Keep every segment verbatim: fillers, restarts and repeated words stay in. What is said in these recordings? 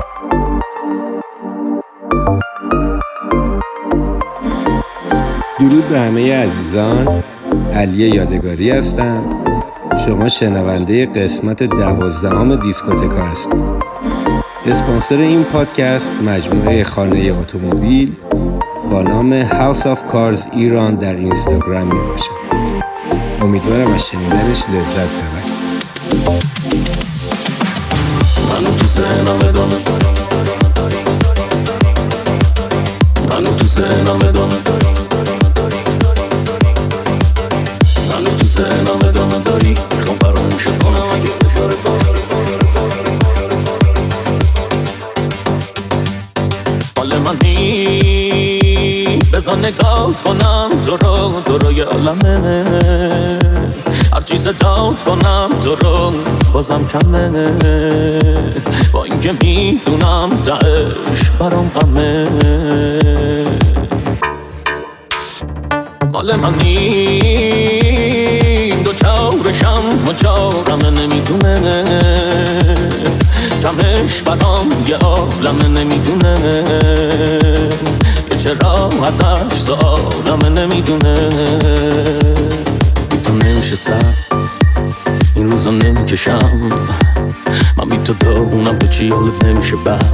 درود به همه عزیزان، علی یادگاری هستم. شما شنونده قسمت دوازدهم دیسکوتکا هستید. اسپانسر این پادکست مجموعه خانه اتومبیل با نام House of Cars ایران در اینستاگرام می باشد. امیدوارم از شنیدنش لذت ببرید. منو تو ذهنم ادامه منو تو ذهنم ادامه منو تو ذهنم ادامه داری، میخوام فراموش کنم اگه بذاره بذاره حال من نی بذار نگاه کنم تو رو تو رو یه عالمه، هر چیز داد کنم تو رو بازم کمه، با اینکه میدونم تهش برام غمه. مال من نیم دو چارشم و چارمه نمیدونه، جمعش برام یه عالمه نمیدونه، یه چرا ازش سوالمه نمیدونه. بی تو نمیشه سر این روزا نمیکشم، من بی تو دارونم تو چی حالت نمیشه بعد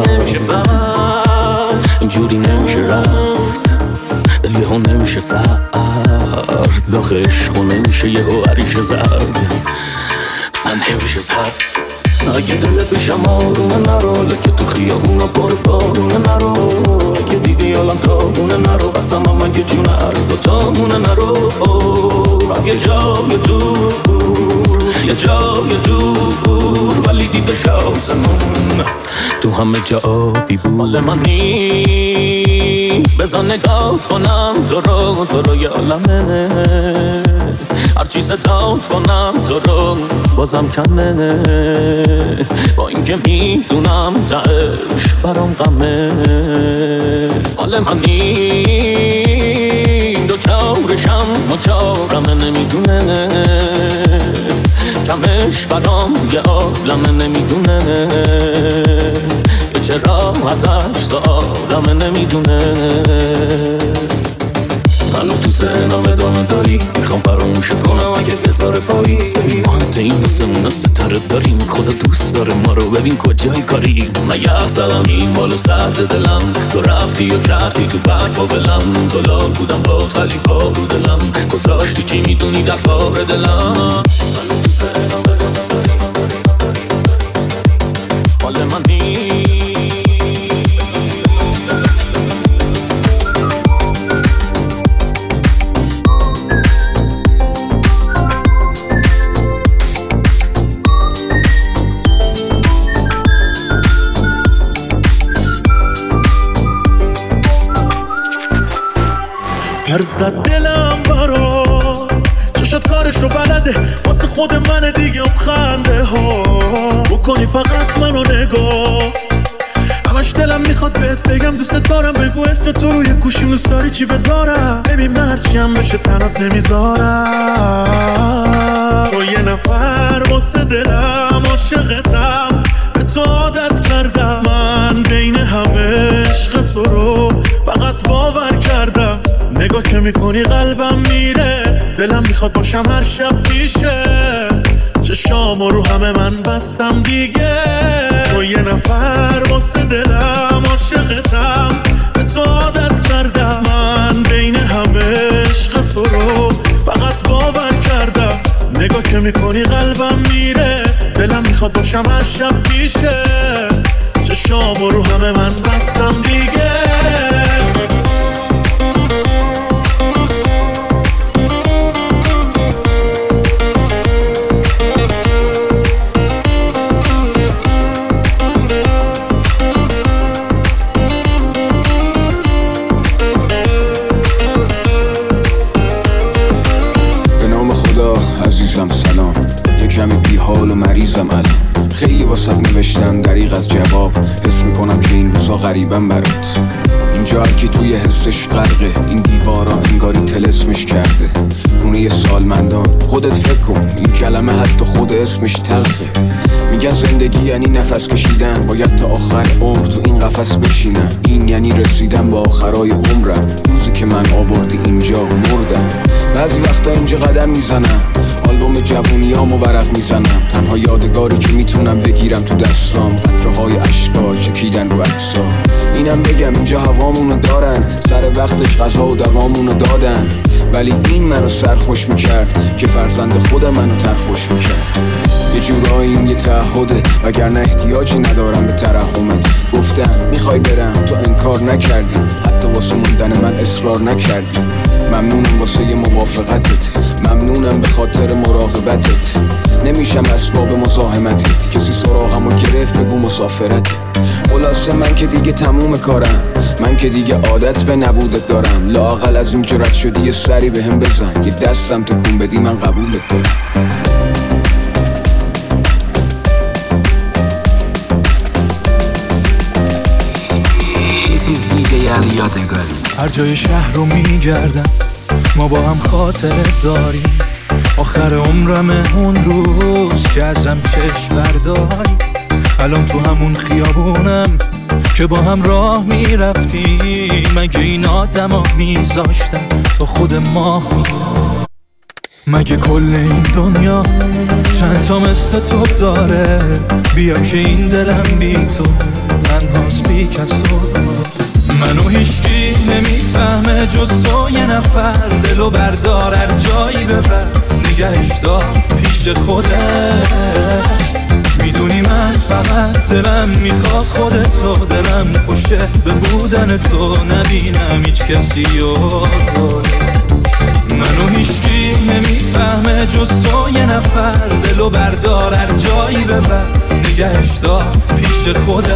اینجوری نمیشه رفت، دلی ها نمیشه سرد، داخل عشق نمیشه یه ها عریش زرد، من نمیشه زرد. اگه دل پیشم آرونه نرو، لکه تو خیابون و بار بارونه نرو، اگه دیدی آلم تابونه نرو، قسم هم اگه جون هر دوتامونه نرو، اگه جای دور یه جای دور ولی دیده شاسمون تو همه جا آبی بود. مال من نی بذار نگاه کنم تو رو تو رو یه عالمه، هر چیز داد کنم تو رو بازم کمه، با اینکه میدونم تهش برام غمه. مال من نی دو چارشم و چارمه نمیدونه، کمش برام یه عالمه نمیدونه، یه چرا ازش سوالمه نمیدونه. منو تو ذهنم ادامه داری، میخوام فراموش کنم اگه بذاره پاییز. ببین مانت این نسمونه ستاره داریم، خدا دوست داره ما رو، ببین کجای کاری. من یخ زدم این بالو سرد دلم، تو رفتی و کردی تو برف و بلم، زلال بودم باد ولی پا رو دلم گذاشتی، چی میدونی در کار دلم. منو تو ذهنم ادامه داری، حال من نی هرزد دلم برا چشت کارش رو بلده، واسه خود من دیگه ام خنده ها بکنی فقط منو نگاه. همش دلم میخواد بهت بگم دوست دارم، بگو اسم تو روی گوشیم دوست داری چی بذارم، ببین من هرچی هم بشه تنات نمیذارم. تو یه نفر واسه دلم عاشقتم، به تو عادت کردم، من بین همه عشق تو رو فقط باور کردم. نگاه که میکنی قلبم میره، دلم میخواد باشم هر شب پیشه، چشامو رو همه من بستم دیگه. تو یه نفر واسه دلم عاشقتم، به تو عادت کردم، من بین همه عشق تو رو فقط باور کردم. نگاه که میکنی قلبم میره، دلم میخواد باشم هر شب پیشه، چشامو رو همه من بستم دیگه. عزیزم سلام، یک کمی بی حال و مریضم الان، خیلی واسه نوشتم دریغ از جواب، حس میکنم که این روزا غریبم برات. اینجا هرکی توی حسش غرقه، این دیوارا انگاری طلسمش کرده، خونه سالمندان. خودت فکر کن این کلمه حتی خود اسمش تلخه. میگن زندگی یعنی نفس کشیدن، باید تا آخر عمر تو این قفس بشینم. این یعنی رسیدن به آخرای عمرم، روزی که من آوردی اینجا مردم. بعضی وقتا اینجا قدم میزنم، آلبوم جوونیامو ورق میزنم. تنها یادگاری که میتونم بگیرم تو دستام قطره های اشکا چکیدن رو عکسا. اینم بگم اینجا هوامونو دارن، سر وقتش غذا و دوامونو دادن. ولی این منو سرخوش میکرد که فرزند خودم منو ترخوش میکرد. یه جورایی این یه تعهده، وگرنه احتیاجی ندارم به ترحمت. گفتم میخوای برم، تو انکار نکردی، حتی واسه موندن من اصرار نکردی. ممنونم واسه موافقتت، ممنونم به خاطر مراقبتت. نمیشم اسباب مزاحمتت، کسی سراغمو گرفت بگو مسافرت. خلاصه من که دیگه تموم کارم، من که دیگه عادت به نبودت دارم. لااقل از این جرات شدی یه سری بهم بزن، یه دستم تکون بدی من قبولت دارم. This is دی جی علی یادگاری. هر جای شهر رو میگردم، ما با هم خاطره داریم. آخر عمرم اون روز که ازم چشم برداری. الان تو همون خیابونم که با هم راه میرفتیم. مگه این آدم ها میذاشتن تا خود ماه میرم؟ مگه کل این دنیا چند تا مثل تو داره؟ بیا که این دلم بی تو تنهاست بی کس تو. منو هیچکی نمیفهمه جز تو یه نفر. دلو بردار هر جایی ببر، نگهش دار پیش خوده. میدونی من فقط دلم میخواد خودتو، دلم خوشه به بودن تو، نبینم هیچ کسی رو. منو هیچکی نمیفهمه جز تو یه نفر. دلو بردار هر جایی ببر، نگهش دار پیش خوده.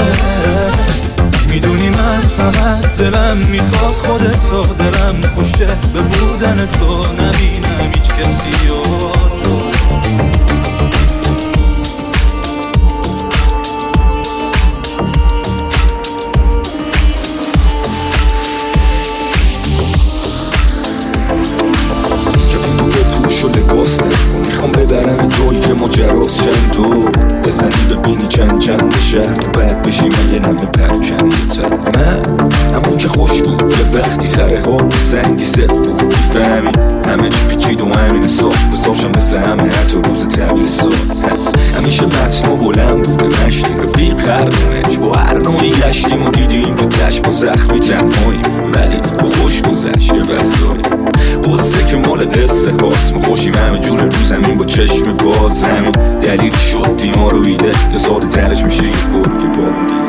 میدونی من فقط دلم میخواد خودتو، دلم خوشه به بودن تو، نبینم هیچ کسی رو. میخوام ببرم جایی که ماجراست چند تو بزنی ببینی چند چند شهر تو بعد بشی من یه نمه پرکنده. من همون که خوش بود یه وقتی سر حال سنگی صف بود میفهمی همه چی پیچید و همین صاف بساشم مثل همه حتی روز تحویل سال. همیشه متن و بلند بوده نشتیم رفیق قرنش با هر نوعی گشتیم و دیدیم که تش با زخمی تنهاییم ولی با خوش گذشت یه وقتایی. قصه که مال قصه هاست ما خوشیم همه جور رو زمین با چشم باز. همین دلیل شد دیما رو ایده یه ساده ترش میشه یه گرگ یه بارون دیده.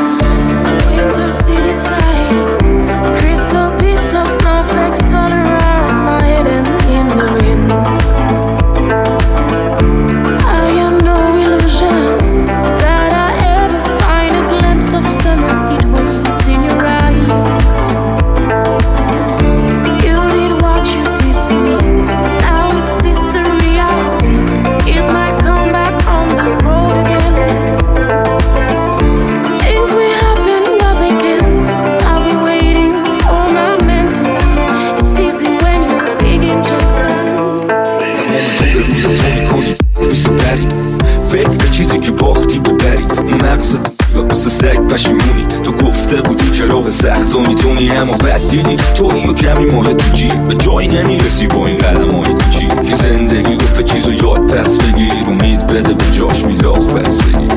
فکر چیزی که باختی ببری مغزت مثل سگ پشیمونی. تو گفته بودی که راه سخت و میتونی اما بد دیدی تویی و کمی مایه تو جیب به جایی نمیرسی با این قدم های کوچی که زندگی گفته چیزو یاد پس بگیر امید بده به جاش میلاخ پس بگیر.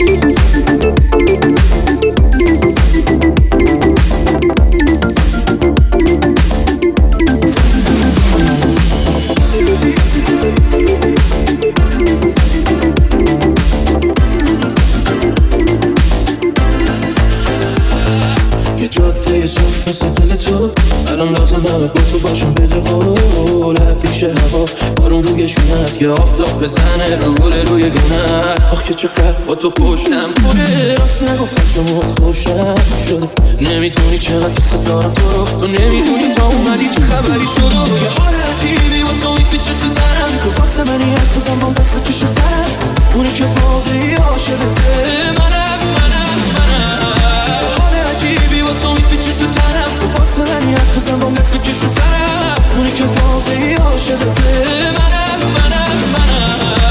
مثل دل تو الان لازم همه با تو باشم بده قول. پیش هوا بارون روی شونت یا آفتاب بزنه رو گل روی گونت. آخ که چقدر با تو پشتم پره راست نگفتم چون خوشم شده. نمیدونی چقدر دوست دارم تو رو، تو نمیدونی تا اومدی چه خبری شد. یه حال عجیبی با تو میپیچه تو تنم. تو واسه منی حرف بزن بام دست کشو سرم. اونی که واقعی عاشقته منم منم منم. حال عجیبی با تو میپیچه تو تنم. تو واسه منی حرف بزن بام دست کشو سرم. اونی که واقعی عاشقته عاشقته منم منم منم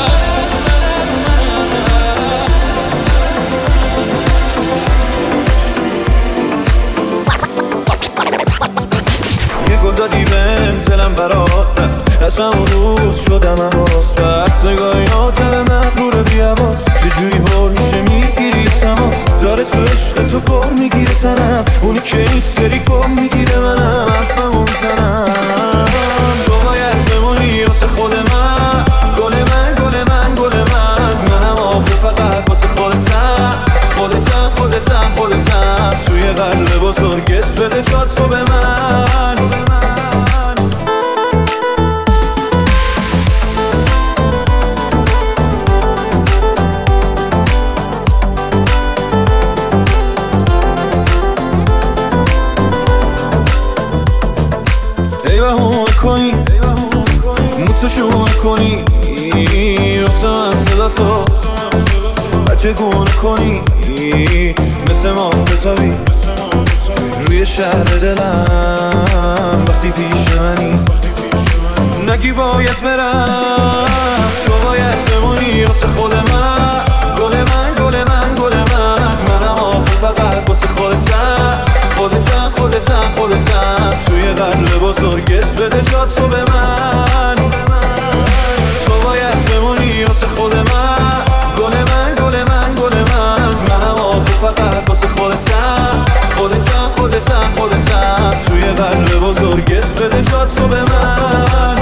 یه گل دادی بهم دلم برات رفت از همون روز شدم حواس بس نگاهیاتم مغرور بی‌حواس چجوری حال میشه میگیری تماس داره تو عشق تو کار میگیره تنم اونی که این سری گم میگیره منم حرفمو میزنم تو باید بمونی واسه خود من گل من گل من گل من منم آخه فقط واسه خودتم خودتم خودتم خودتم توی قلب بزرگ اسم بده جا تو به من ای بهونه کنی موتو شونه کنی واسه من صدا تو بچه گونه کنی مثل ما بتابی روی شهر دلم وقتی پیش منی نگی باید برم تو باید بمونی واسه خود من گل من گل من گل من منم آخه فقط واسه خودتم خودتم خودتم خودتم توی قلب بزرگ اسم بده جا تو به من تو باید بمونی واسه خود من گل من گل من گل من منم آخه فقط واسه خودتم خودتم خودتم خودتم توی قلب بزرگ اسم بده جا تو به من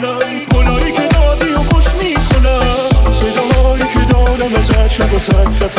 شب و سر